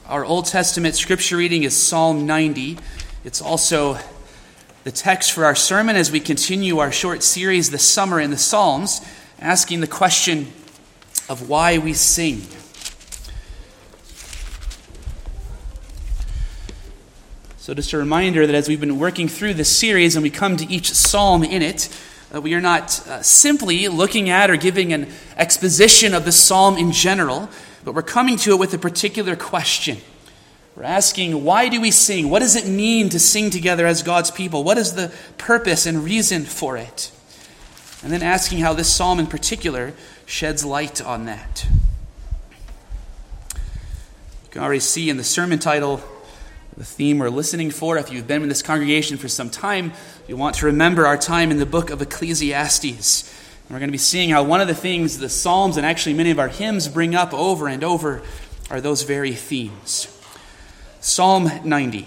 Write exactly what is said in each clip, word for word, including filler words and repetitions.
Our Old Testament scripture reading is Psalm ninety. It's also the text for our sermon as we continue our short series this summer in the Psalms, asking the question of why we sing. So just a reminder that as we've been working through this series and we come to each psalm in it, uh, we are not uh, simply looking at or giving an exposition of the psalm in general, but we're coming to it with a particular question. We're asking, why do we sing? What does it mean to sing together as God's people? What is the purpose and reason for it? And then asking how this psalm in particular sheds light on that. You can already see in the sermon title the theme we're listening for. If you've been in this congregation for some time, you want to remember our time in the book of Ecclesiastes. And we're going to be seeing how one of the things the Psalms and actually many of our hymns bring up over and over are those very themes. Psalm ninety.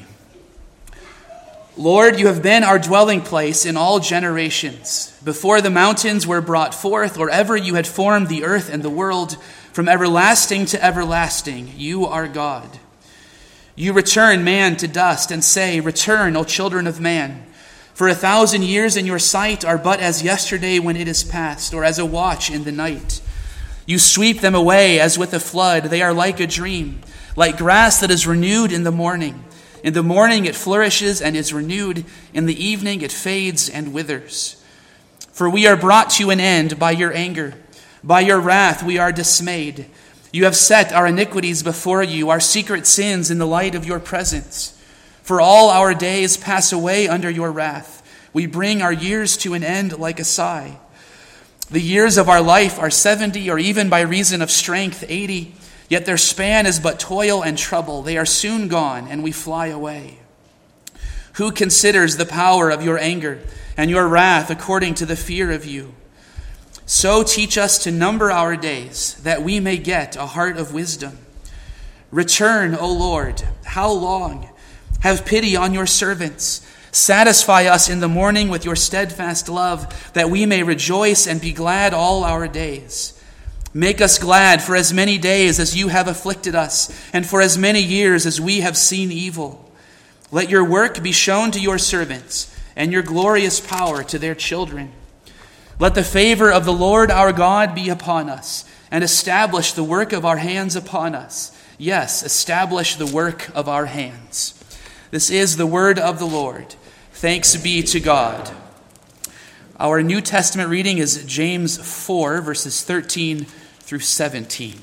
Lord, you have been our dwelling place in all generations. Before the mountains were brought forth, or ever you had formed the earth and the world, from everlasting to everlasting, you are God. You return man to dust and say, return, O children of man. For a thousand years in your sight are but as yesterday when it is past, or as a watch in the night. You sweep them away as with a flood. They are like a dream, like grass that is renewed in the morning. In the morning it flourishes and is renewed. In the evening it fades and withers. For we are brought to an end by your anger. By your wrath we are dismayed. You have set our iniquities before you, our secret sins in the light of your presence. For all our days pass away under your wrath. We bring our years to an end like a sigh. The years of our life are seventy, or even by reason of strength, eighty. Yet their span is but toil and trouble. They are soon gone, and we fly away. Who considers the power of your anger and your wrath according to the fear of you? So teach us to number our days, that we may get a heart of wisdom. Return, O Lord, how long? Have pity on your servants. Satisfy us in the morning with your steadfast love, that we may rejoice and be glad all our days. Make us glad for as many days as you have afflicted us, and for as many years as we have seen evil. Let your work be shown to your servants, and your glorious power to their children. Let the favor of the Lord our God be upon us, and establish the work of our hands upon us. Yes, establish the work of our hands. This is the word of the Lord. Thanks be to God. Our New Testament reading is James four, verses thirteen through seventeen.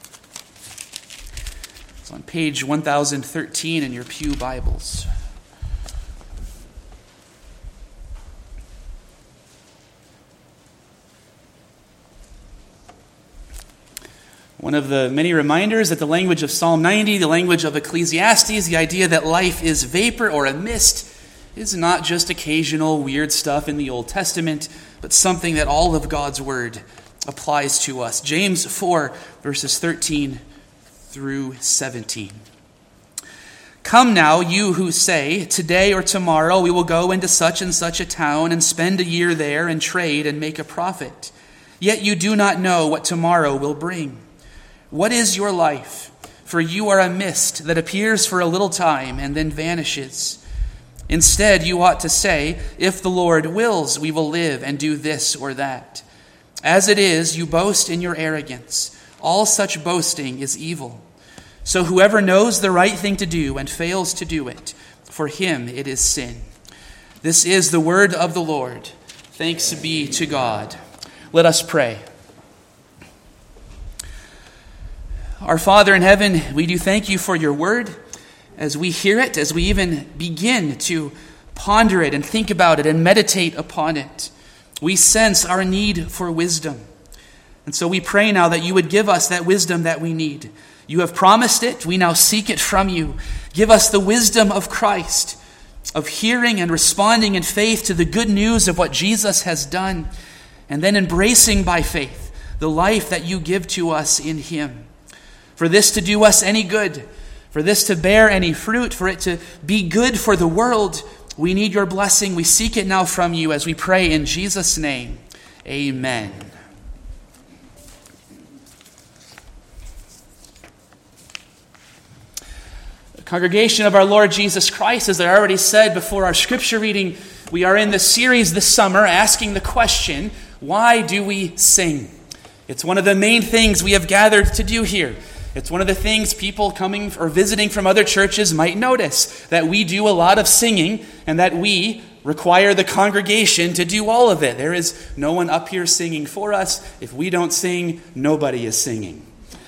It's on page one thousand thirteen in your pew Bibles. One of the many reminders that the language of Psalm ninety, the language of Ecclesiastes, the idea that life is vapor or a mist, is not just occasional weird stuff in the Old Testament, but something that all of God's Word applies to us. James four, verses thirteen through seventeen. Come now, you who say, today or tomorrow we will go into such and such a town and spend a year there and trade and make a profit. Yet you do not know what tomorrow will bring. What is your life? For you are a mist that appears for a little time and then vanishes. Instead, you ought to say, if the Lord wills, we will live and do this or that. As it is, you boast in your arrogance. All such boasting is evil. So whoever knows the right thing to do and fails to do it, for him it is sin. This is the word of the Lord. Thanks be to God. Let us pray. Our Father in heaven, we do thank you for your word. As we hear it, as we even begin to ponder it and think about it and meditate upon it, we sense our need for wisdom. And so we pray now that you would give us that wisdom that we need. You have promised it. We now seek it from you. Give us the wisdom of Christ, of hearing and responding in faith to the good news of what Jesus has done, and then embracing by faith the life that you give to us in him. For this to do us any good, for this to bear any fruit, for it to be good for the world, we need your blessing. We seek it now from you as we pray in Jesus' name. Amen. Congregation of our Lord Jesus Christ, as I already said before our scripture reading, we are in the series this summer asking the question, why do we sing? It's one of the main things we have gathered to do here. It's one of the things people coming or visiting from other churches might notice, that we do a lot of singing and that we require the congregation to do all of it. There is no one up here singing for us. If we don't sing, nobody is singing.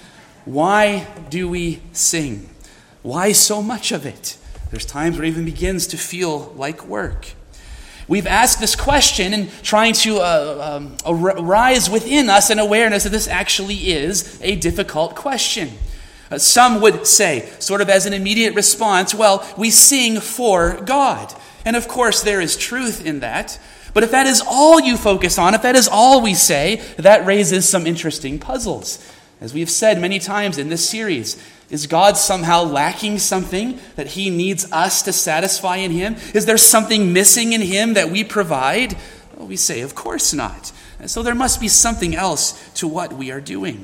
Why do we sing? Why so much of it? There's times where it even begins to feel like work. We've asked this question and trying to uh, um, arise within us an awareness that this actually is a difficult question. Uh, some would say, sort of as an immediate response, well, we sing for God. And of course, there is truth in that. But if that is all you focus on, if that is all we say, that raises some interesting puzzles. As we have said many times in this series, is God somehow lacking something that he needs us to satisfy in him? Is there something missing in him that we provide? Well, we say, of course not. And so there must be something else to what we are doing.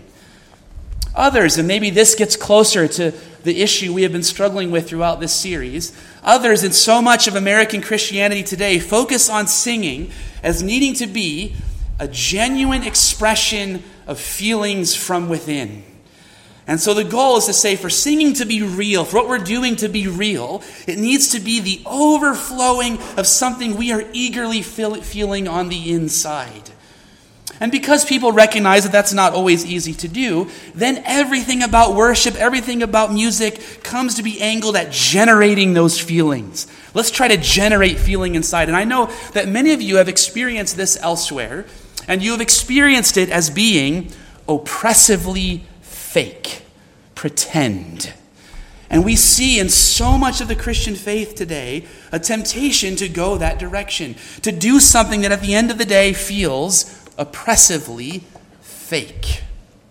Others, and maybe this gets closer to the issue we have been struggling with throughout this series, others in so much of American Christianity today focus on singing as needing to be a genuine expression of feelings from within. And so the goal is to say, for singing to be real, for what we're doing to be real, it needs to be the overflowing of something we are eagerly feel, feeling on the inside. And because people recognize that that's not always easy to do, then everything about worship, everything about music comes to be angled at generating those feelings. Let's try to generate feeling inside. And I know that many of you have experienced this elsewhere, and you have experienced it as being oppressively fake, pretend. And we see in so much of the Christian faith today a temptation to go that direction, to do something that at the end of the day feels oppressively fake.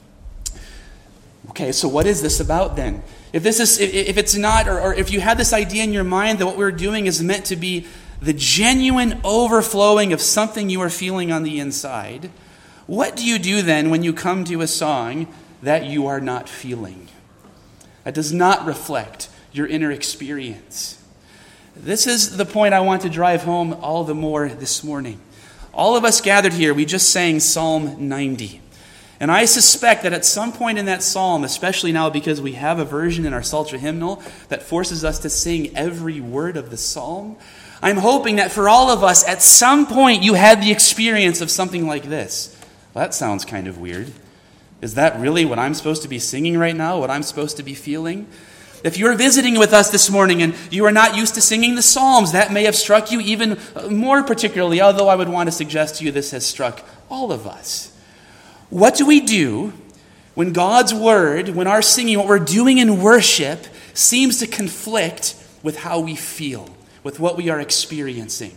Okay, so what is this about then? If this is, if it's not, or, or if you have this idea in your mind that what we're doing is meant to be the genuine overflowing of something you are feeling on the inside, what do you do then when you come to a song that you are not feeling? That does not reflect your inner experience. This is the point I want to drive home all the more this morning. All of us gathered here, we just sang Psalm ninety. And I suspect that at some point in that psalm, especially now because we have a version in our Psalter hymnal that forces us to sing every word of the psalm, I'm hoping that for all of us, at some point you had the experience of something like this. Well, that sounds kind of weird. Is that really what I'm supposed to be singing right now? What I'm supposed to be feeling? If you're visiting with us this morning and you are not used to singing the Psalms, that may have struck you even more particularly, although I would want to suggest to you this has struck all of us. What do we do when God's word, when our singing, what we're doing in worship, seems to conflict with how we feel, with what we are experiencing?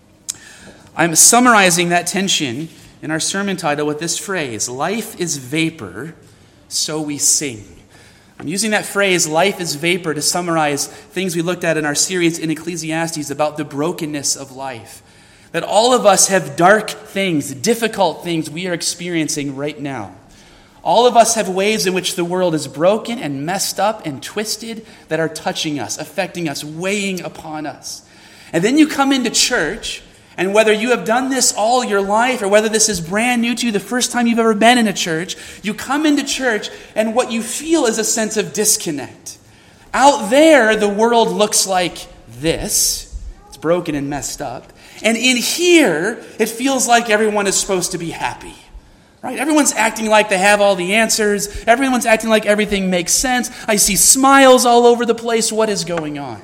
I'm summarizing that tension in our sermon title with this phrase, life is vapor, so we sing. I'm using that phrase, life is vapor, to summarize things we looked at in our series in Ecclesiastes about the brokenness of life. That all of us have dark things, difficult things we are experiencing right now. All of us have ways in which the world is broken and messed up and twisted that are touching us, affecting us, weighing upon us. And then you come into church, and whether you have done this all your life or whether this is brand new to you, the first time you've ever been in a church, you come into church and what you feel is a sense of disconnect. Out there, the world looks like this. It's broken and messed up. And in here, it feels like everyone is supposed to be happy. Right? Everyone's acting like they have all the answers. Everyone's acting like everything makes sense. I see smiles all over the place. What is going on?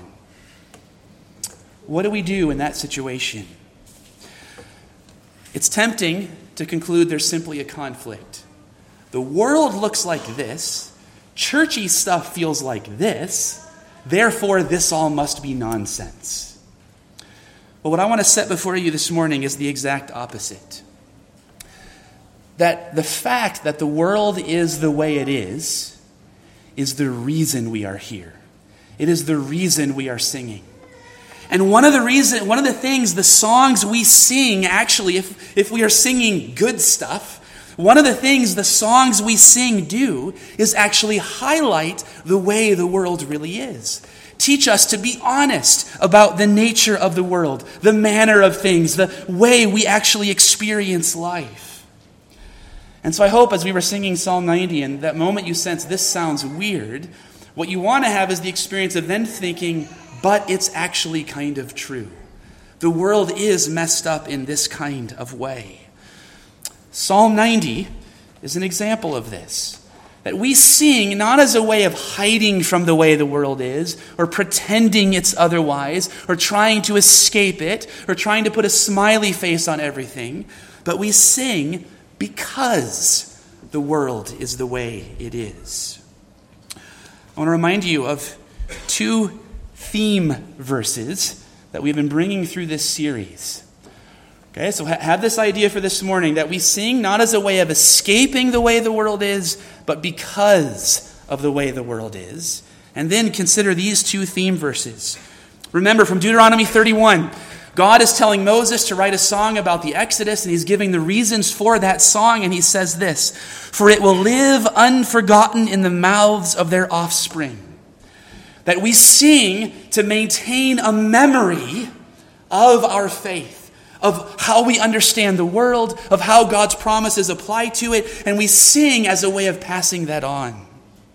What do we do in that situation? It's tempting to conclude there's simply a conflict. The world looks like this. Churchy stuff feels like this. Therefore, this all must be nonsense. Well, what I want to set before you this morning is the exact opposite. That the fact that the world is the way it is, is the reason we are here. It is the reason we are singing. And one of the reason, one of the things, the songs we sing, actually, if, if we are singing good stuff, one of the things the songs we sing do is actually highlight the way the world really is. teach us to be honest about the nature of the world, the manner of things, the way we actually experience life. And so I hope as we were singing Psalm ninety, and that moment you sense this sounds weird, what you want to have is the experience of then thinking, but it's actually kind of true. The world is messed up in this kind of way. Psalm ninety is an example of this. That we sing not as a way of hiding from the way the world is, or pretending it's otherwise, or trying to escape it, or trying to put a smiley face on everything, but we sing because the world is the way it is. I want to remind you of two theme verses that we've been bringing through this series. Okay, so have this idea for this morning that we sing not as a way of escaping the way the world is, but because of the way the world is. And then consider these two theme verses. Remember, from Deuteronomy thirty-one, God is telling Moses to write a song about the Exodus, and he's giving the reasons for that song, and he says this, "For it will live unforgotten in the mouths of their offspring." That we sing to maintain a memory of our faith, of how we understand the world, of how God's promises apply to it, and we sing as a way of passing that on.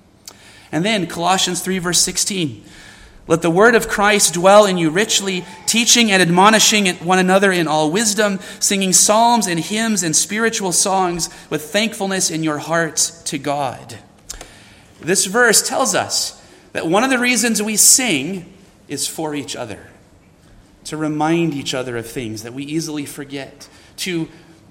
And then Colossians three verse sixteen, "Let the word of Christ dwell in you richly, teaching and admonishing one another in all wisdom, singing psalms and hymns and spiritual songs with thankfulness in your hearts to God." This verse tells us that one of the reasons we sing is for each other. To remind each other of things that we easily forget. To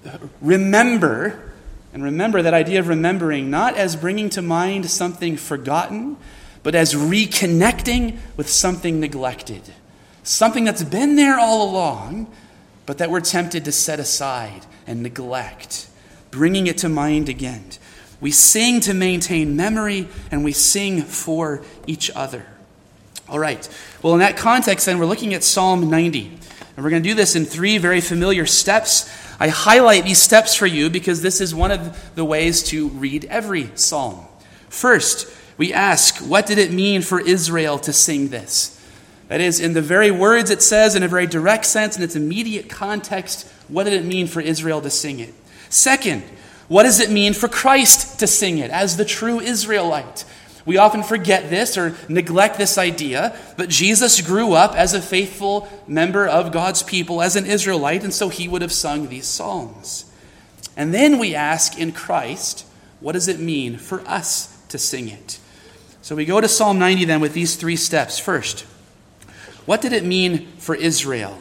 remember, and remember that idea of remembering not as bringing to mind something forgotten, but as reconnecting with something neglected. Something that's been there all along, but that we're tempted to set aside and neglect. Bringing it to mind again. We sing to maintain memory, and we sing for each other. All right. Well, in that context, then, we're looking at Psalm ninety. And we're going to do this in three very familiar steps. I highlight these steps for you because this is one of the ways to read every psalm. First, we ask, what did it mean for Israel to sing this? That is, in the very words it says, in a very direct sense, in its immediate context, what did it mean for Israel to sing it? Second, what does it mean for Christ to sing it as the true Israelite? We often forget this or neglect this idea, but Jesus grew up as a faithful member of God's people, as an Israelite, and so he would have sung these psalms. And then we ask, in Christ, what does it mean for us to sing it? So we go to Psalm ninety then with these three steps. First, what did it mean for Israel?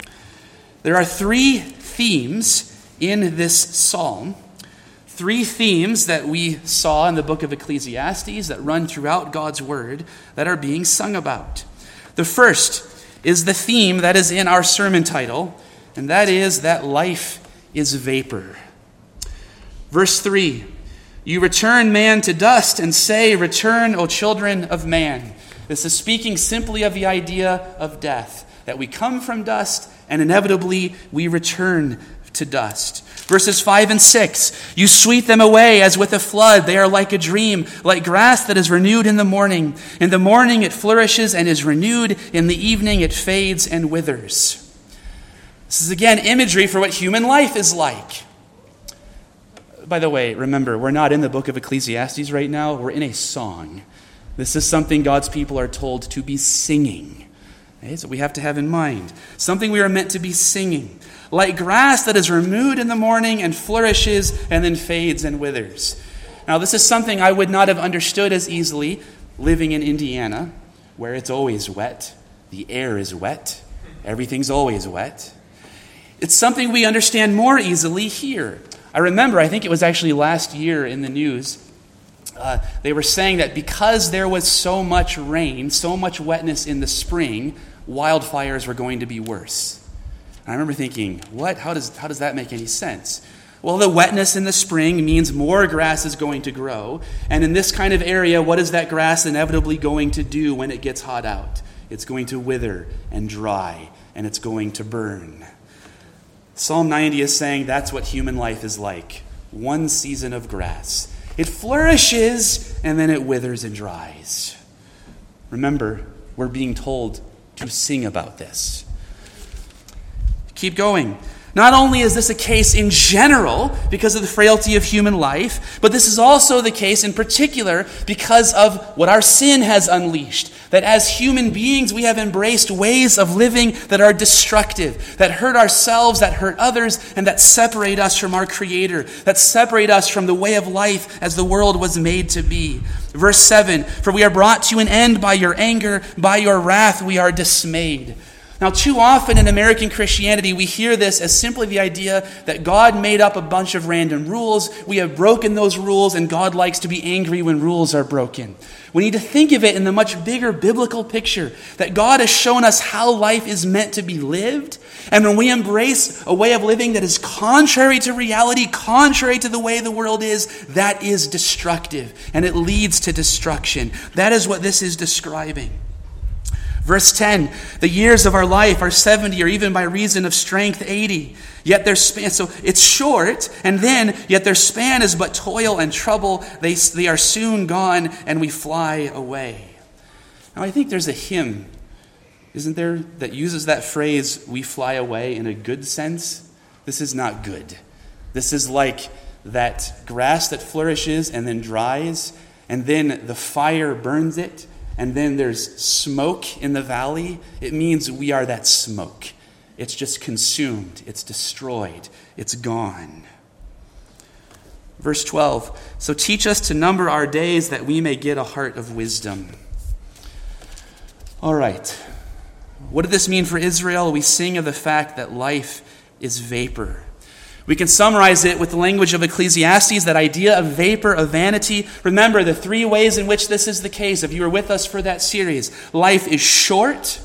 There are three themes in this psalm. Three themes that we saw in the book of Ecclesiastes that run throughout God's word that are being sung about. The first is the theme that is in our sermon title, and that is that life is vapor. Verse three, "You return man to dust and say, 'Return, O children of man.'" This is speaking simply of the idea of death, that we come from dust and inevitably we return to dust. Verses five and six, "You sweep them away as with a flood. They are like a dream, like grass that is renewed in the morning. In the morning it flourishes and is renewed. In the evening it fades and withers." This is again imagery for what human life is like. By the way, remember, we're not in the book of Ecclesiastes right now. We're in a song. This is something God's people are told to be singing. Okay, so we have to have in mind. Something we are meant to be singing. Like grass that is renewed in the morning and flourishes and then fades and withers. Now, this is something I would not have understood as easily living in Indiana, where it's always wet. The air is wet. Everything's always wet. It's something we understand more easily here. I remember, I think it was actually last year in the news, uh, they were saying that because there was so much rain, so much wetness in the spring, wildfires were going to be worse. I remember thinking, what? How does how does that make any sense? Well, the wetness in the spring means more grass is going to grow. And in this kind of area, what is that grass inevitably going to do when it gets hot out? It's going to wither and dry, and it's going to burn. Psalm ninety is saying that's what human life is like. One season of grass. It flourishes, and then it withers and dries. Remember, we're being told to sing about this. Keep going. Not only is this a case in general because of the frailty of human life, but this is also the case in particular because of what our sin has unleashed. That as human beings, we have embraced ways of living that are destructive, that hurt ourselves, that hurt others, and that separate us from our Creator, that separate us from the way of life as the world was made to be. Verse seven, "For we are brought to an end by your anger, by your wrath we are dismayed." Now, too often in American Christianity, we hear this as simply the idea that God made up a bunch of random rules, we have broken those rules, and God likes to be angry when rules are broken. We need to think of it in the much bigger biblical picture, that God has shown us how life is meant to be lived, and when we embrace a way of living that is contrary to reality, contrary to the way the world is, that is destructive, and it leads to destruction. That is what this is describing. Verse ten, "The years of our life are seventy, or even by reason of strength eighty. Yet their span," so it's short, and then, "Yet their span is but toil and trouble. They, they are soon gone, and we fly away." Now I think there's a hymn, isn't there, that uses that phrase, "we fly away," in a good sense. This is not good. This is like that grass that flourishes and then dries, and then the fire burns it, and then there's smoke in the valley. It means we are that smoke. It's just consumed. It's destroyed. It's gone. Verse twelve, "So teach us to number our days that we may get a heart of wisdom." All right. What did this mean for Israel? We sing of the fact that life is vapor. We can summarize it with the language of Ecclesiastes, that idea of vapor, of vanity. Remember the three ways in which this is the case, if you were with us for that series. Life is short,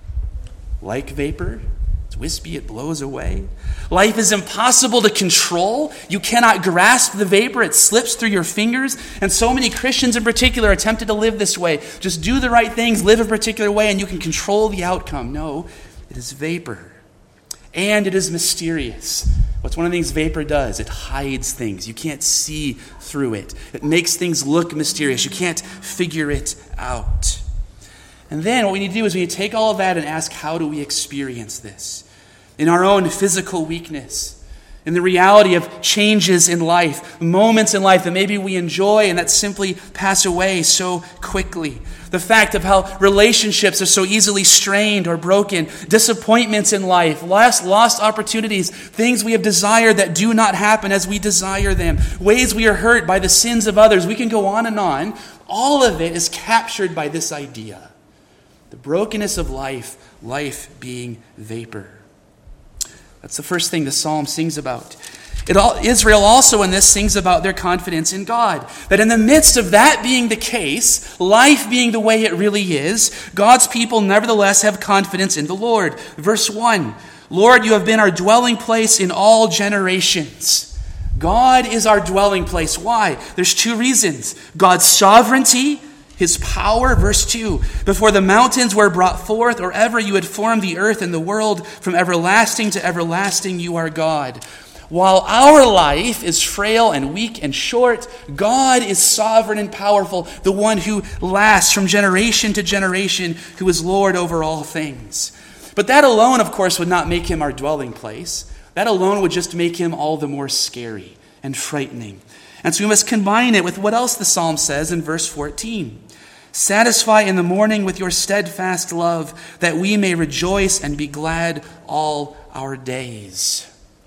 like vapor. It's wispy, it blows away. Life is impossible to control. You cannot grasp the vapor. It slips through your fingers. And so many Christians in particular are tempted to live this way. Just do the right things, live a particular way, and you can control the outcome. No, it is vapor. And it is mysterious. What's one of the things vapor does? It hides things. You can't see through it. It makes things look mysterious. You can't figure it out. And then what we need to do is we need to take all of that and ask, how do we experience this? In our own physical weakness, in the reality of changes in life, moments in life that maybe we enjoy and that simply pass away so quickly. The fact of how relationships are so easily strained or broken, disappointments in life, lost, lost opportunities, things we have desired that do not happen as we desire them, ways we are hurt by the sins of others. We can go on and on. All of it is captured by this idea. The brokenness of life, life being vapor. That's the first thing the psalm sings about. It all, Israel also in this sings about their confidence in God. That in the midst of that being the case, life being the way it really is, God's people nevertheless have confidence in the Lord. Verse one, "Lord, you have been our dwelling place in all generations." God is our dwelling place. Why? There's two reasons. God's sovereignty, His power. Verse two, "Before the mountains were brought forth, or ever you had formed the earth and the world, from everlasting to everlasting you are God." While our life is frail and weak and short, God is sovereign and powerful, the one who lasts from generation to generation, who is Lord over all things. But that alone, of course, would not make him our dwelling place. That alone would just make him all the more scary and frightening. And so we must combine it with what else the psalm says in verse fourteen. "Satisfy in the morning with your steadfast love, that we may rejoice and be glad all our days."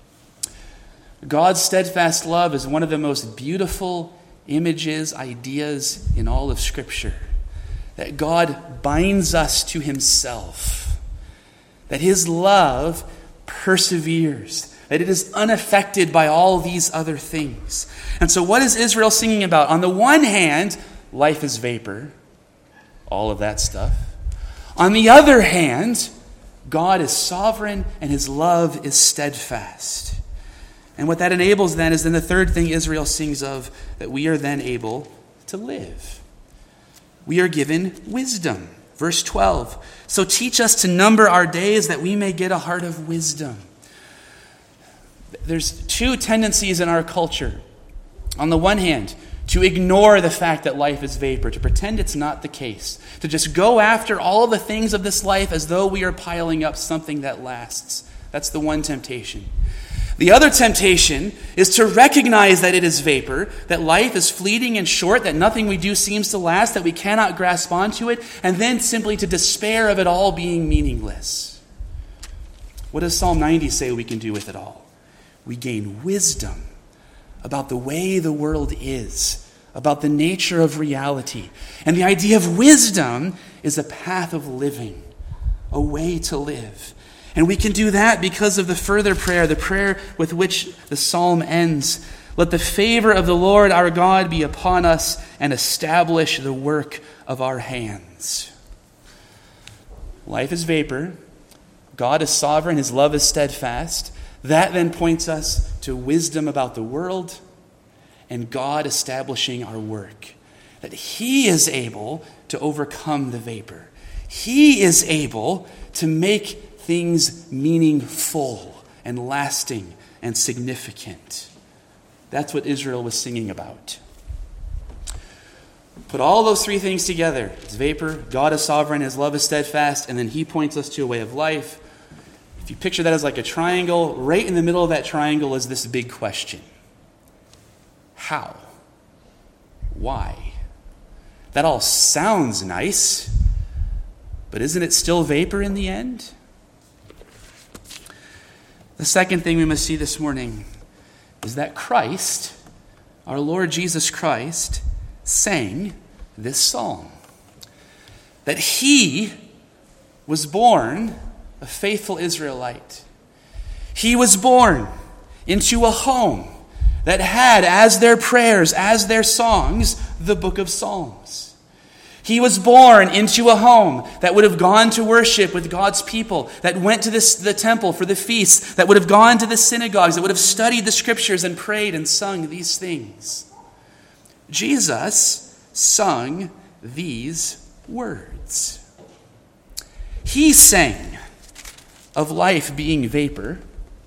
God's steadfast love is one of the most beautiful images, ideas in all of Scripture. That God binds us to Himself. That His love perseveres. That it is unaffected by all these other things. And so what is Israel singing about? On the one hand, life is vapor. All of that stuff. On the other hand, God is sovereign and His love is steadfast. And what that enables then is then the third thing Israel sings of, that we are then able to live. We are given wisdom. Verse twelve, "So teach us to number our days that we may get a heart of wisdom." There's two tendencies in our culture. On the one hand, to ignore the fact that life is vapor, to pretend it's not the case, to just go after all the things of this life as though we are piling up something that lasts. That's the one temptation. The other temptation is to recognize that it is vapor, that life is fleeting and short, that nothing we do seems to last, that we cannot grasp onto it, and then simply to despair of it all being meaningless. What does Psalm ninety say we can do with it all? We gain wisdom about the way the world is, about the nature of reality. And the idea of wisdom is a path of living, a way to live. And we can do that because of the further prayer, the prayer with which the psalm ends. Let the favor of the Lord our God be upon us and establish the work of our hands. Life is vapor. God is sovereign. His love is steadfast. That then points us to wisdom about the world and God establishing our work. That He is able to overcome the vapor. He is able to make things meaningful and lasting and significant. That's what Israel was singing about. Put all those three things together. It's vapor, God is sovereign, His love is steadfast, and then He points us to a way of life. If you picture that as like a triangle, right in the middle of that triangle is this big question. How? Why? That all sounds nice, but isn't it still vapor in the end? The second thing we must see this morning is that Christ, our Lord Jesus Christ, sang this psalm. That He was born a faithful Israelite. He was born into a home that had as their prayers, as their songs, the book of Psalms. He was born into a home that would have gone to worship with God's people, that went to this, the temple for the feasts, that would have gone to the synagogues, that would have studied the scriptures and prayed and sung these things. Jesus sung these words. He sang of life being vapor.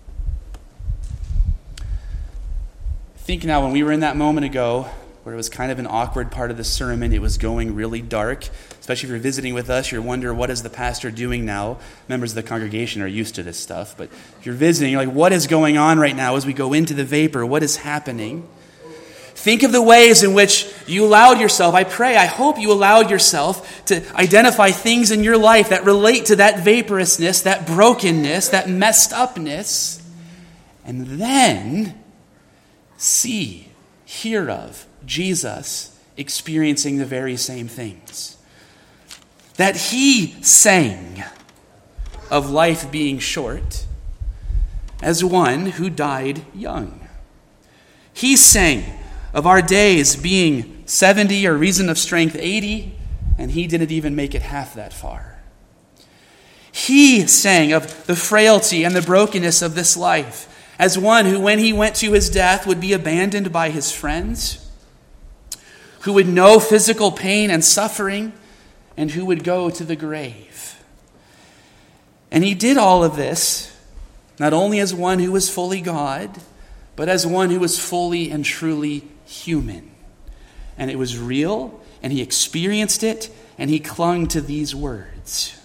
Think now, when we were in that moment ago, where it was kind of an awkward part of the sermon, it was going really dark. Especially if you're visiting with us, you're wondering, what is the pastor doing now? Members of the congregation are used to this stuff. But if you're visiting, you're like, what is going on right now as we go into the vapor? What is happening? Think of the ways in which you allowed yourself, I pray, I hope you allowed yourself to identify things in your life that relate to that vaporousness, that brokenness, that messed upness, and then see, hear of Jesus experiencing the very same things. That He sang of life being short as one who died young. He sang of our days being seventy or reason of strength eighty, and He didn't even make it half that far. He sang of the frailty and the brokenness of this life as one who, when He went to His death, would be abandoned by His friends, who would know physical pain and suffering, and who would go to the grave. And He did all of this not only as one who was fully God, but as one who was fully and truly human. And it was real, and He experienced it, and He clung to these words.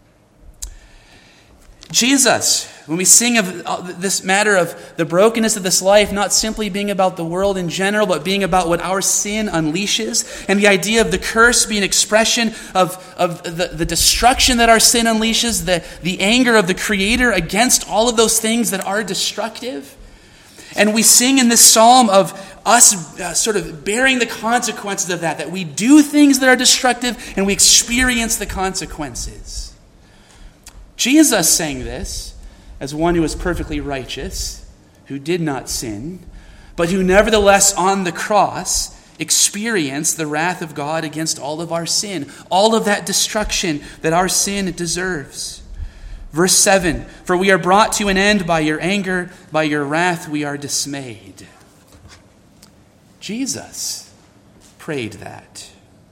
Jesus, when we sing of this matter of the brokenness of this life, not simply being about the world in general, but being about what our sin unleashes, and the idea of the curse being an expression of, of the, the destruction that our sin unleashes, the, the anger of the Creator against all of those things that are destructive. And we sing in this psalm of us uh, sort of bearing the consequences of that, that we do things that are destructive and we experience the consequences. Jesus sang this as one who was perfectly righteous, who did not sin, but who nevertheless on the cross experienced the wrath of God against all of our sin, all of that destruction that our sin deserves. Verse seven, for we are brought to an end by your anger, by your wrath we are dismayed. Jesus prayed that.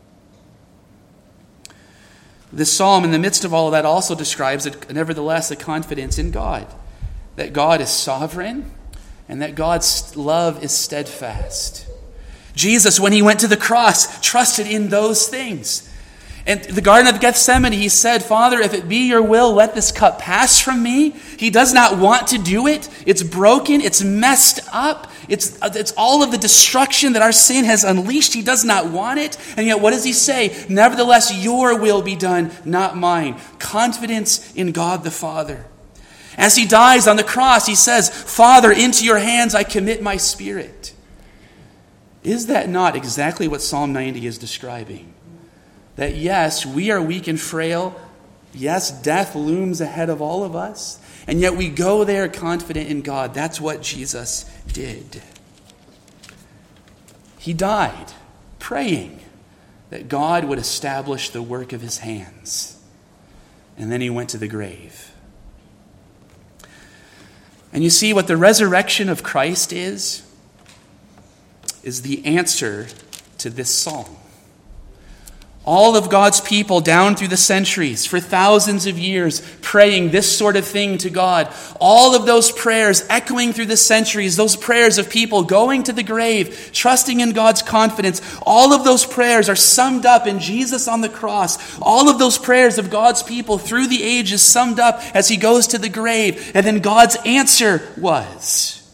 This psalm, in the midst of all of that, also describes, nevertheless, a confidence in God. That God is sovereign and that God's love is steadfast. Jesus, when he went to the cross, trusted in those things. In the Garden of Gethsemane, he said, Father, if it be your will, let this cup pass from me. He does not want to do it. It's broken. It's messed up. It's, it's all of the destruction that our sin has unleashed. He does not want it. And yet, what does he say? Nevertheless, your will be done, not mine. Confidence in God the Father. As he dies on the cross, he says, Father, into your hands I commit my spirit. Is that not exactly what Psalm ninety is describing? That yes, we are weak and frail. Yes, death looms ahead of all of us. And yet we go there confident in God. That's what Jesus did. He died praying that God would establish the work of his hands. And then he went to the grave. And you see what the resurrection of Christ is? Is the answer to this psalm. All of God's people down through the centuries, for thousands of years, praying this sort of thing to God. All of those prayers echoing through the centuries, those prayers of people going to the grave, trusting in God's confidence. All of those prayers are summed up in Jesus on the cross. All of those prayers of God's people through the ages summed up as he goes to the grave. And then God's answer was.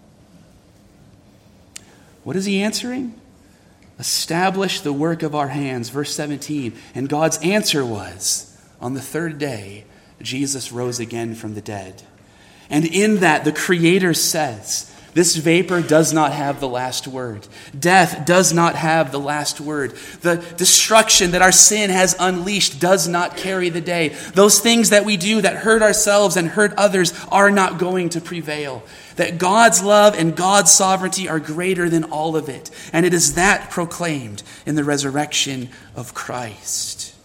What is he answering? Establish the work of our hands. Verse seventeen. And God's answer was, on the third day, Jesus rose again from the dead. And in that, the Creator says, this vapor does not have the last word. Death does not have the last word. The destruction that our sin has unleashed does not carry the day. Those things that we do that hurt ourselves and hurt others are not going to prevail. That God's love and God's sovereignty are greater than all of it. And it is that proclaimed in the resurrection of Christ.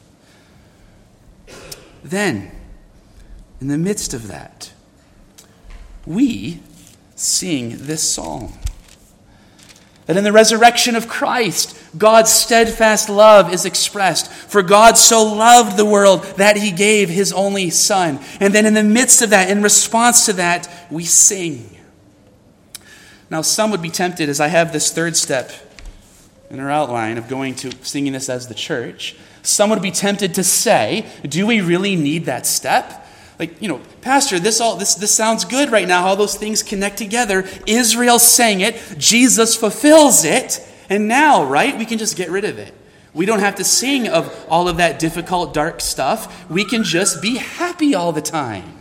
Then, in the midst of that, we sing this psalm. That in the resurrection of Christ, God's steadfast love is expressed. For God so loved the world that he gave his only Son. And then in the midst of that, in response to that, we sing. Now, some would be tempted, as I have this third step in our outline of going to singing this as the church, some would be tempted to say, do we really need that step? Like, you know, Pastor, this all this this sounds good right now, how those things connect together. Israel sang it, Jesus fulfills it, and now, right, we can just get rid of it. We don't have to sing of all of that difficult, dark stuff. We can just be happy all the time.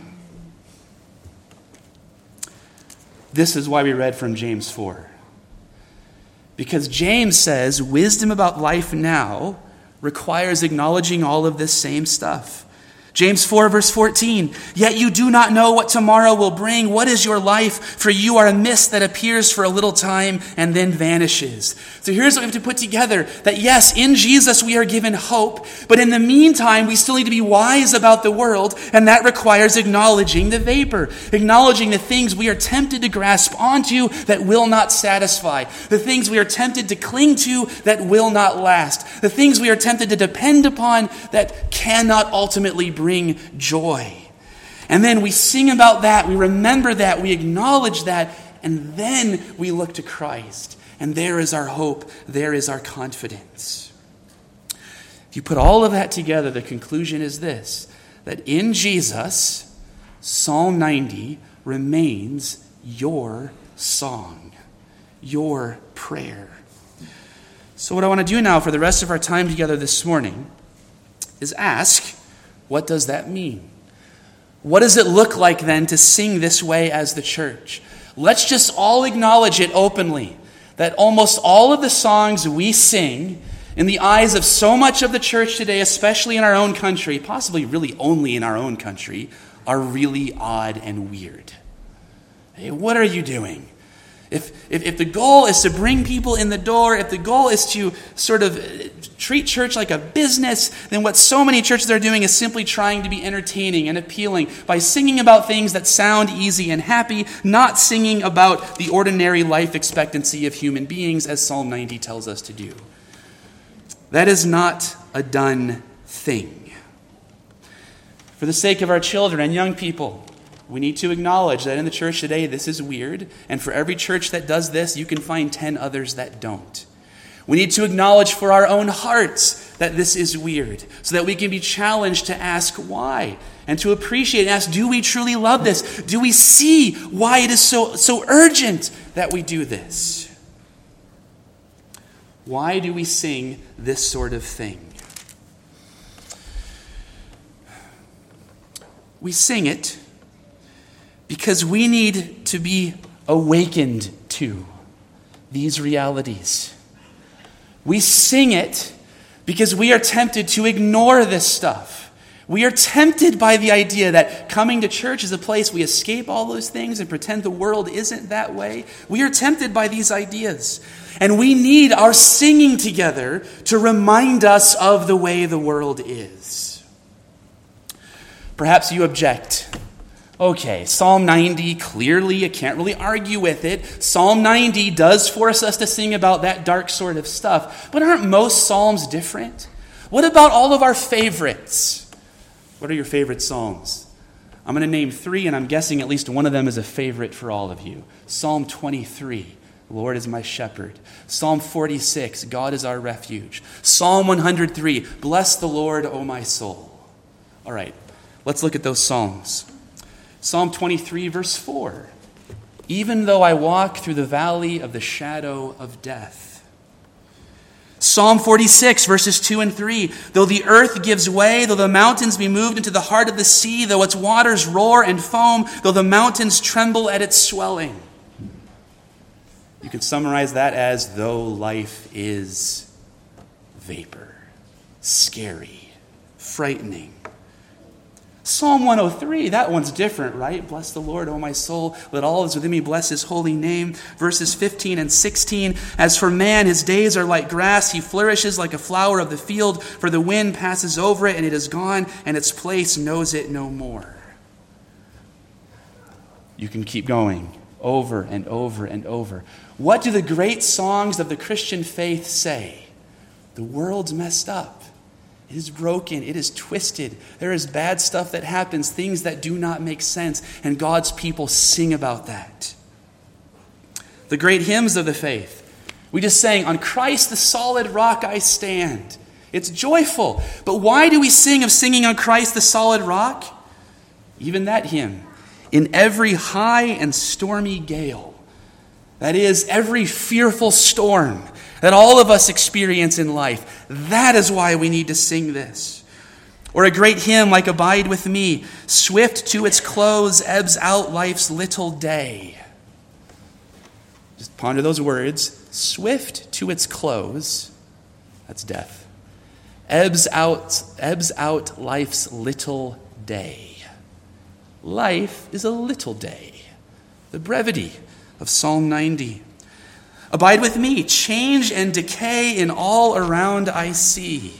This is why we read from James four. Because James says wisdom about life now requires acknowledging all of this same stuff. James four, verse fourteen, yet you do not know what tomorrow will bring. What is your life? For you are a mist that appears for a little time and then vanishes. So here's what we have to put together. That yes, in Jesus we are given hope, but in the meantime we still need to be wise about the world, and that requires acknowledging the vapor, acknowledging the things we are tempted to grasp onto that will not satisfy, the things we are tempted to cling to that will not last, the things we are tempted to depend upon that cannot ultimately bring joy. And then we sing about that, we remember that, we acknowledge that, and then we look to Christ. And there is our hope, there is our confidence. If you put all of that together, the conclusion is this, that in Jesus, Psalm ninety remains your song, your prayer. So what I want to do now for the rest of our time together this morning is ask, what does that mean? What does it look like then to sing this way as the church? Let's just all acknowledge it openly, that almost all of the songs we sing in the eyes of so much of the church today, especially in our own country, possibly really only in our own country, are really odd and weird. Hey, what are you doing? If, if if the goal is to bring people in the door, if the goal is to sort of treat church like a business, then what so many churches are doing is simply trying to be entertaining and appealing by singing about things that sound easy and happy, not singing about the ordinary life expectancy of human beings, as Psalm ninety tells us to do. That is not a done thing. For the sake of our children and young people, we need to acknowledge that in the church today, this is weird. And for every church that does this, you can find ten others that don't. We need to acknowledge for our own hearts that this is weird, so that we can be challenged to ask why, and to appreciate and ask, do we truly love this? Do we see why it is so, so urgent that we do this? Why do we sing this sort of thing? We sing it because we need to be awakened to these realities. We sing it because we are tempted to ignore this stuff. We are tempted by the idea that coming to church is a place we escape all those things and pretend the world isn't that way. We are tempted by these ideas. And we need our singing together to remind us of the way the world is. Perhaps you object. Okay, Psalm ninety, clearly you can't really argue with it. Psalm ninety does force us to sing about that dark sort of stuff. But aren't most psalms different? What about all of our favorites? What are your favorite psalms? I'm going to name three, and I'm guessing at least one of them is a favorite for all of you. Psalm twenty-three, Lord is my shepherd. Psalm forty-six, God is our refuge. Psalm one hundred three, bless the Lord, O my soul. All right, let's look at those psalms. Psalm twenty-three, verse four. Even though I walk through the valley of the shadow of death. Psalm forty-six, verses two and three. Though the earth gives way, though the mountains be moved into the heart of the sea, though its waters roar and foam, though the mountains tremble at its swelling. You can summarize that as though life is vapor, scary, frightening. Psalm one oh three, that one's different, right? Bless the Lord, O my soul. Let all that is within me bless his holy name. Verses fifteen and sixteen. As for man, his days are like grass. He flourishes like a flower of the field. For the wind passes over it, and it is gone, and its place knows it no more. You can keep going over and over and over. What do the great songs of the Christian faith say? The world's messed up. It is broken. It is twisted. There is bad stuff that happens, things that do not make sense, and God's people sing about that. The great hymns of the faith. We just sang, on Christ the solid rock I stand. It's joyful. But why do we sing of singing on Christ the solid rock? Even that hymn. In every high and stormy gale, that is, every fearful storm that all of us experience in life, that is why we need to sing this. Or a great hymn like Abide With Me, swift to its close ebbs out life's little day. Just ponder those words. Swift to its close, that's death, ebbs out, ebbs out life's little day. Life is a little day. The brevity of Psalm ninety. Abide with me, change and decay in all around I see.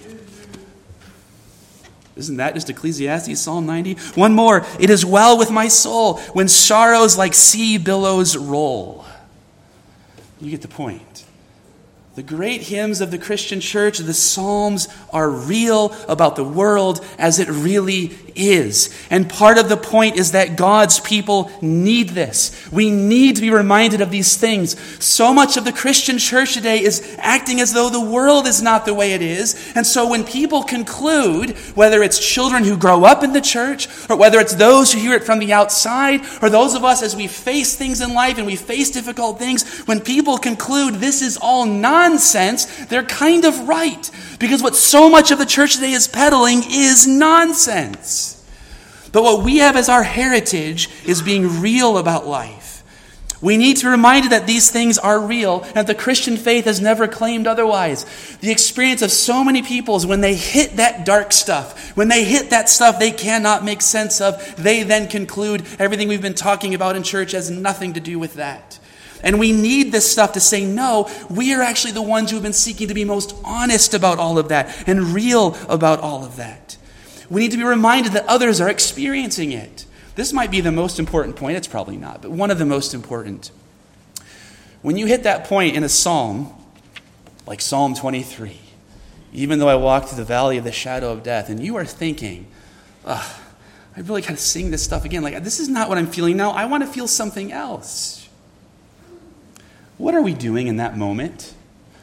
Isn't that just Ecclesiastes, Psalm ninety? One more. It is well with my soul when sorrows like sea billows roll. You get the point. The great hymns of the Christian church, the Psalms, are real about the world as it really is. And part of the point is that God's people need this. We need to be reminded of these things. So much of the Christian church today is acting as though the world is not the way it is. And so when people conclude, whether it's children who grow up in the church, or whether it's those who hear it from the outside, or those of us as we face things in life and we face difficult things, when people conclude this is all nonsense, Nonsense, they're kind of right. Because what so much of the church today is peddling is nonsense. But what we have as our heritage is being real about life. We need to be reminded that these things are real and that the Christian faith has never claimed otherwise. The experience of so many people is when they hit that dark stuff, when they hit that stuff they cannot make sense of, they then conclude everything we've been talking about in church has nothing to do with that. And we need this stuff to say, no, we are actually the ones who have been seeking to be most honest about all of that and real about all of that. We need to be reminded that others are experiencing it. This might be the most important point. It's probably not, but one of the most important. When you hit that point in a psalm, like Psalm twenty-three, even though I walk through the valley of the shadow of death, and you are thinking, ugh, I really got to sing this stuff again. Like, this is not what I'm feeling now. I want to feel something else. What are we doing in that moment?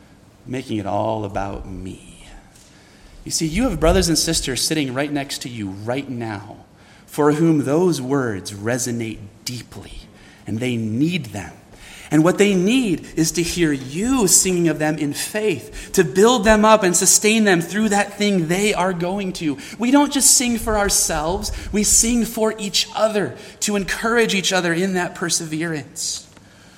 making it all about me. You see, you have brothers and sisters sitting right next to you right now for whom those words resonate deeply, and they need them. And what they need is to hear you singing of them in faith, to build them up and sustain them through that thing they are going to. We don't just sing for ourselves, we sing for each other, to encourage each other in that perseverance.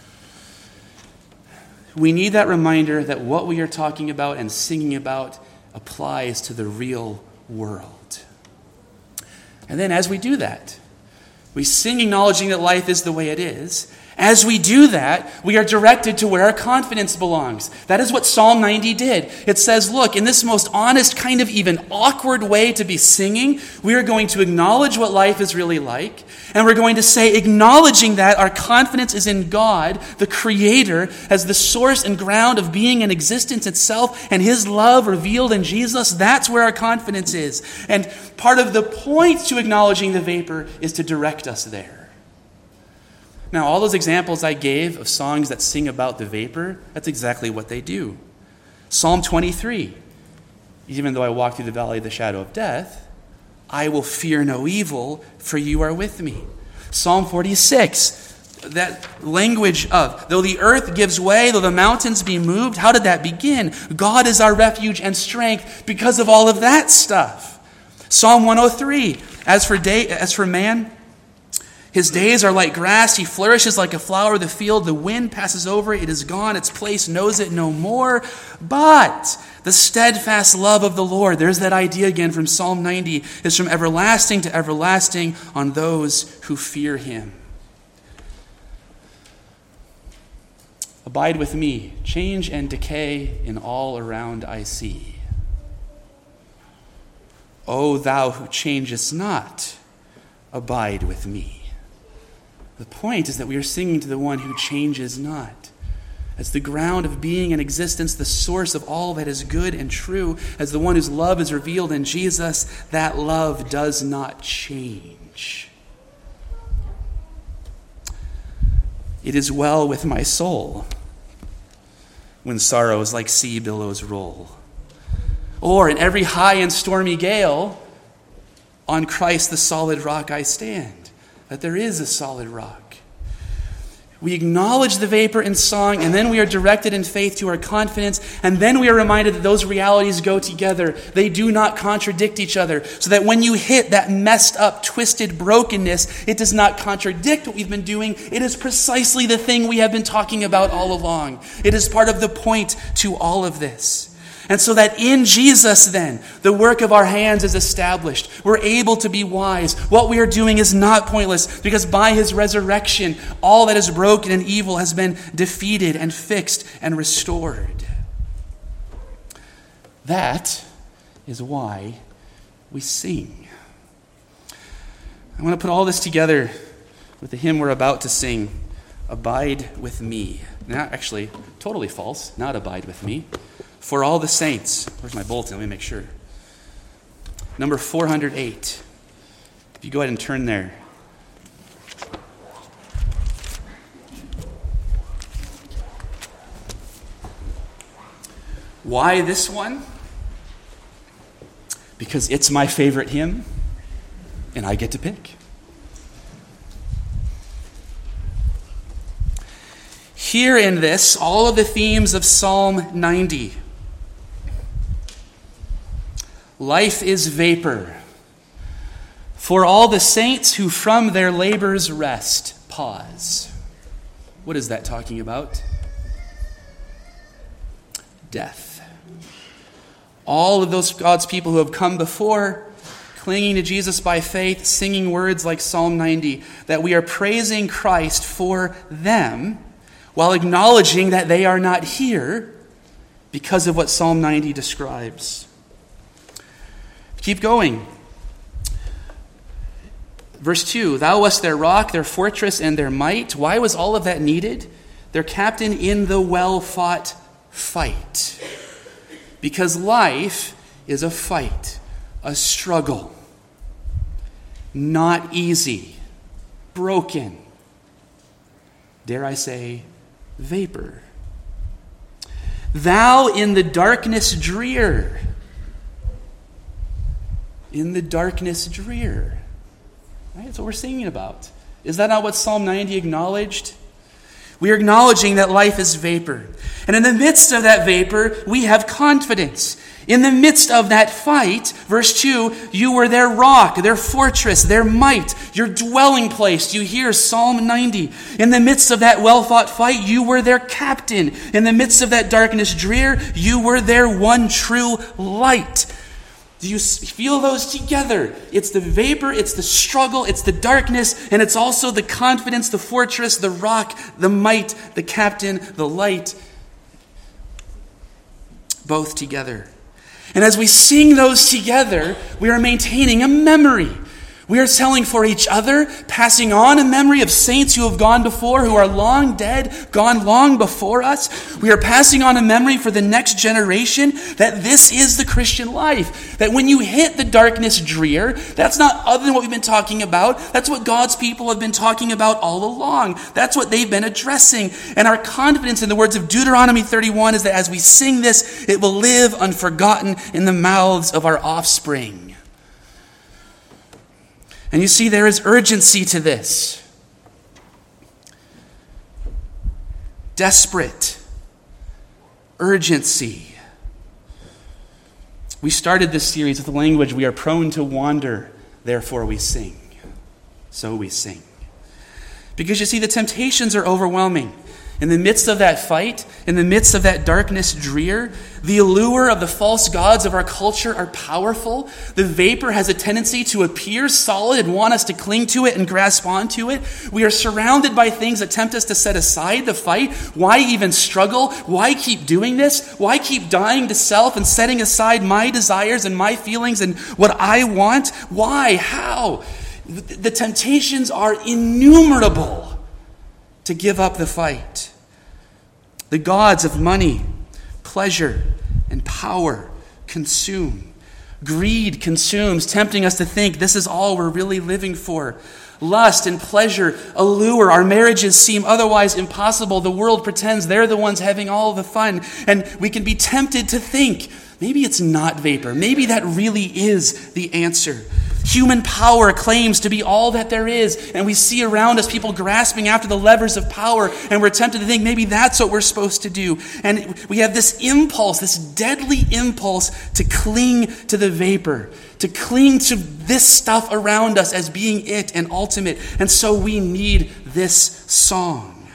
We need that reminder that what we are talking about and singing about applies to the real world. And then as we do that, we sing acknowledging that life is the way it is. As we do that, we are directed to where our confidence belongs. That is what Psalm ninety did. It says, look, in this most honest, kind of even awkward way to be singing, we are going to acknowledge what life is really like, and we're going to say, acknowledging that our confidence is in God, the Creator, as the source and ground of being and existence itself, and His love revealed in Jesus. That's where our confidence is. And part of the point to acknowledging the vapor is to direct us there. Now, all those examples I gave of songs that sing about the vapor, that's exactly what they do. Psalm twenty-three, even though I walk through the valley of the shadow of death, I will fear no evil, for you are with me. Psalm forty-six, that language of, though the earth gives way, though the mountains be moved, how did that begin? God is our refuge and strength because of all of that stuff. Psalm one oh three, as for day, as for man, his days are like grass. He flourishes like a flower of the field. The wind passes over it. It is gone. Its place knows it no more. But the steadfast love of the Lord, there's that idea again from Psalm ninety, is from everlasting to everlasting on those who fear Him. Abide with me. Change and decay in all around I see. O thou who changest not, abide with me. The point is that we are singing to the one who changes not. As the ground of being and existence, the source of all that is good and true, as the one whose love is revealed in Jesus, that love does not change. It is well with my soul when sorrows like sea billows roll. Or in every high and stormy gale, on Christ the solid rock I stand. That there is a solid rock. We acknowledge the vapor in song, and then we are directed in faith to our confidence, and then we are reminded that those realities go together. They do not contradict each other, so that when you hit that messed up, twisted brokenness, it does not contradict what we've been doing. It is precisely the thing we have been talking about all along. It is part of the point to all of this. And so that in Jesus, then, the work of our hands is established. We're able to be wise. What we are doing is not pointless, because by His resurrection, all that is broken and evil has been defeated and fixed and restored. That is why we sing. I want to put all this together with the hymn we're about to sing, Abide with Me. Not actually, totally false, not abide with me. For all the saints. Where's my bulletin? Let me make sure. Number four hundred eight. If you go ahead and turn there. Why this one? Because it's my favorite hymn, and I get to pick. Hear in this all of the themes of Psalm ninety. Life is vapor. For all the saints who from their labors rest. Pause. What is that talking about? Death. All of those God's people who have come before, clinging to Jesus by faith, singing words like Psalm ninety, that we are praising Christ for them, while acknowledging that they are not here because of what Psalm ninety describes. Keep going. Verse two, thou wast their rock, their fortress, and their might. Why was all of that needed? Their captain in the well-fought fight. Because life is a fight, a struggle. Not easy, broken, dare I say, vapor. Thou in the darkness drear. In the darkness drear. Right? That's what we're singing about. Is that not what Psalm ninety acknowledged? We are acknowledging that life is vapor. And in the midst of that vapor, we have confidence. In the midst of that fight, verse two, you were their rock, their fortress, their might, your dwelling place. You hear Psalm ninety. In the midst of that well-fought fight, you were their captain. In the midst of that darkness drear, you were their one true light. Do you feel those together? It's the vapor, it's the struggle, it's the darkness, and it's also the confidence, the fortress, the rock, the might, the captain, the light. Both together. And as we sing those together, we are maintaining a memory. We are telling for each other, passing on a memory of saints who have gone before, who are long dead, gone long before us. We are passing on a memory for the next generation that this is the Christian life. That when you hit the darkness drear, that's not other than what we've been talking about. That's what God's people have been talking about all along. That's what they've been addressing. And our confidence in the words of Deuteronomy thirty-one is that as we sing this, it will live unforgotten in the mouths of our offspring. And you see, there is urgency to this. Desperate urgency. We started this series with the language, we are prone to wander, therefore we sing. So we sing. Because you see, the temptations are overwhelming. In the midst of that fight, in the midst of that darkness drear, the allure of the false gods of our culture are powerful. The vapor has a tendency to appear solid and want us to cling to it and grasp onto it. We are surrounded by things that tempt us to set aside the fight. Why even struggle? Why keep doing this? Why keep dying to self and setting aside my desires and my feelings and what I want? Why? How? The temptations are innumerable to give up the fight. The gods of money, pleasure, and power consume. Greed consumes, tempting us to think this is all we're really living for. Lust and pleasure allure. Our marriages seem otherwise impossible. The world pretends they're the ones having all the fun. And we can be tempted to think, maybe it's not vapor. Maybe that really is the answer. Human power claims to be all that there is, and we see around us people grasping after the levers of power, and we're tempted to think maybe that's what we're supposed to do. And we have this impulse, this deadly impulse to cling to the vapor, to cling to this stuff around us as being it and ultimate. And so we need this song.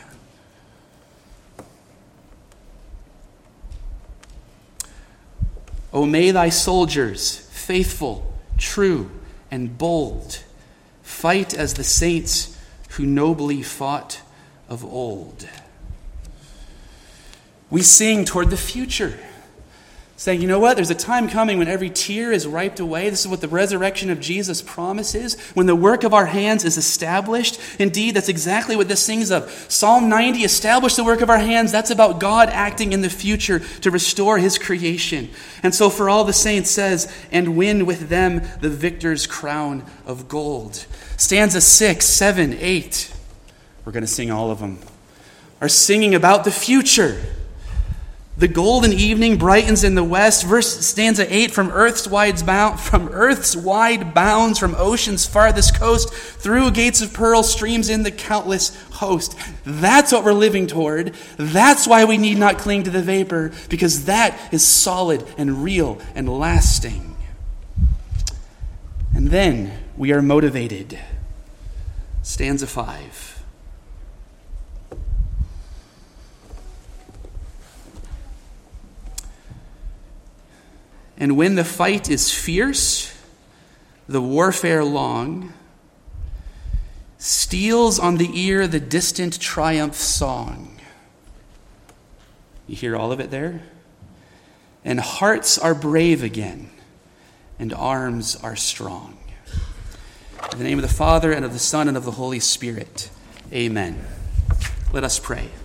O may thy soldiers, faithful, true, and bold, fight as the saints who nobly fought of old. We sing toward the future, saying, you know what? There's a time coming when every tear is wiped away. This is what the resurrection of Jesus promises. When the work of our hands is established. Indeed, that's exactly what this sings of. Psalm ninety, establish the work of our hands. That's about God acting in the future to restore his creation. And so for all the saints says, and win with them the victor's crown of gold. Stanza six, seven, eight. We're going to sing all of them. Are singing about the future. The golden evening brightens in the west. Verse stanza eight, from earth's wide bound, from earth's wide bounds, from ocean's farthest coast, through gates of pearl streams in the countless host. That's what we're living toward. That's why we need not cling to the vapor, because that is solid and real and lasting. And then we are motivated. Stanza five. And when the fight is fierce, the warfare long, steals on the ear the distant triumph song. You hear all of it there? And hearts are brave again, and arms are strong. In the name of the Father, and of the Son, and of the Holy Spirit. Amen. Let us pray.